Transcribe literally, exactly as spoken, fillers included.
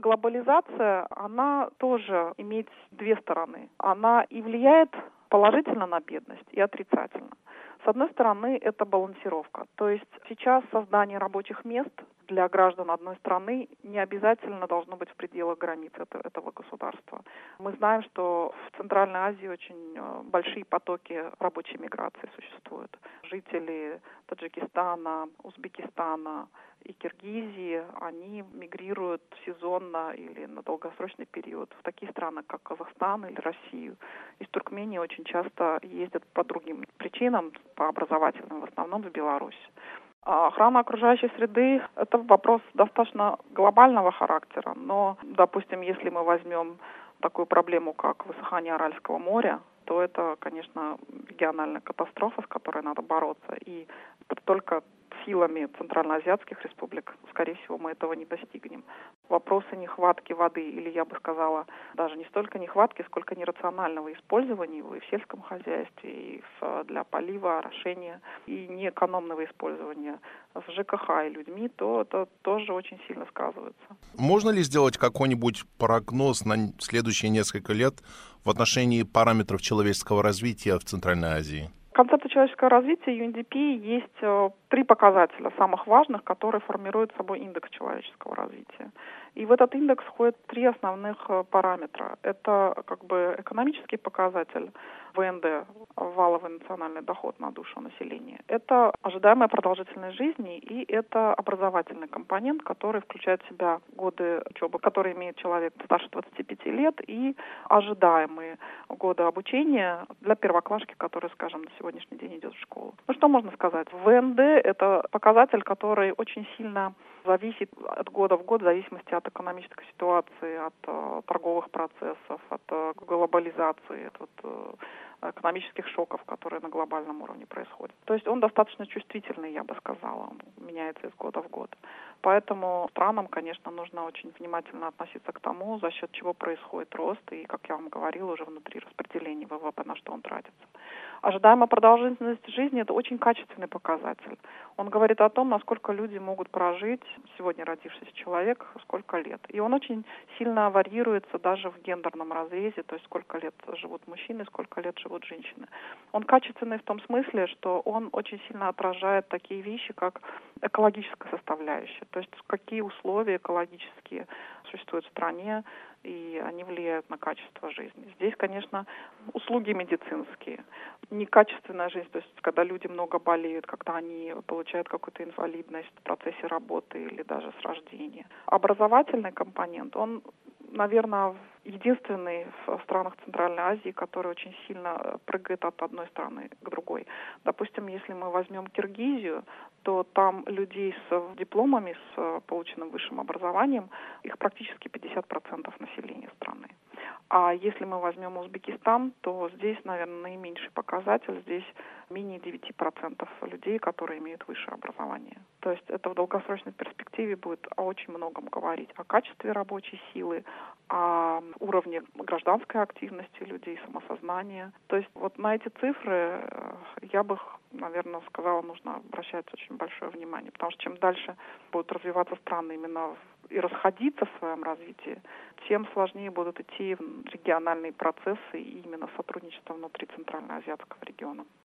Глобализация, она тоже имеет две стороны. Она и влияет положительно на бедность, и отрицательно. С одной стороны, это балансировка. То есть сейчас создание рабочих мест для граждан одной страны не обязательно должно быть в пределах границ этого, этого государства. Мы знаем, что в Центральной Азии очень большие потоки рабочей миграции существуют. Жители Таджикистана, Узбекистана и Киргизии, они мигрируют сезонно или на долгосрочный период в такие страны, как Казахстан или Россию. Из Туркмении очень часто ездят по другим причинам, по образовательным, в основном в Беларусь. А охрана окружающей среды – это вопрос достаточно глобального характера, но, допустим, если мы возьмем такую проблему, как высыхание Аральского моря, то это, конечно, региональная катастрофа, с которой надо бороться, и только силами центральноазиатских республик, скорее всего, мы этого не достигнем. Вопросы нехватки воды, или я бы сказала, даже не столько нехватки, сколько нерационального использования его и в сельском хозяйстве, и в, для полива, орошения, и неэкономного использования в ЖКХ и людьми, то это тоже очень сильно сказывается. Можно ли сделать какой-нибудь прогноз на следующие несколько лет в отношении параметров человеческого развития в Центральной Азии? В концепции человеческого развития ю эн ди пи есть э, три показателя самых важных, которые формируют собой индекс человеческого развития. И в этот индекс входят три основных э, параметра. Это как бы экономический показатель вэ эн дэ, валовый национальный доход на душу населения. Это ожидаемая продолжительность жизни, и это образовательный компонент, который включает в себя годы учебы, которые имеет человек старше двадцати пяти лет, и ожидаемые годы обучения для первоклашки, который, скажем, на сегодняшний день идет в школу. Ну что можно сказать? вэ эн дэ – это показатель, который очень сильно зависит от года в год в зависимости от экономической ситуации, от э, торговых процессов, от э, глобализации, от вот, э, экономических шоков, которые на глобальном уровне происходят. То есть он достаточно чувствительный, я бы сказала, он меняется из года в год. Поэтому странам, конечно, нужно очень внимательно относиться к тому, за счет чего происходит рост, и, как я вам говорила, уже внутри распределения вэ вэ пэ, на что он тратится. Ожидаемая продолжительность жизни – это очень качественный показатель. Он говорит о том, насколько люди могут прожить, сегодня родившийся человек, сколько лет. И он очень сильно варьируется даже в гендерном разрезе, то есть сколько лет живут мужчины, сколько лет живут женщины. Он качественный в том смысле, что он очень сильно отражает такие вещи, как экологическая составляющая, то есть какие условия экологические существуют в стране, и они влияют на качество жизни. Здесь, конечно, услуги медицинские, некачественная жизнь, то есть когда люди много болеют, когда они получают какую-то инвалидность в процессе работы или даже с рождения. Образовательный компонент, он, наверное, единственный в странах Центральной Азии, который очень сильно прыгает от одной страны к другой. Допустим, если мы возьмем Киргизию, то там людей с дипломами, с полученным высшим образованием, их практически пятьдесят процентов населения страны. А если мы возьмем Узбекистан, то здесь, наверное, наименьший показатель. Здесь менее девять процентов людей, которые имеют высшее образование. То есть это в долгосрочной перспективе будет о очень многом говорить. О качестве рабочей силы, о уровне гражданской активности людей, самосознания. То есть вот на эти цифры я бы, наверное, сказала, нужно обращать очень большое внимание. Потому что чем дальше будут развиваться страны именно и расходиться в своем развитии, тем сложнее будут идти региональные процессы и именно сотрудничество внутри Центральноазиатского региона.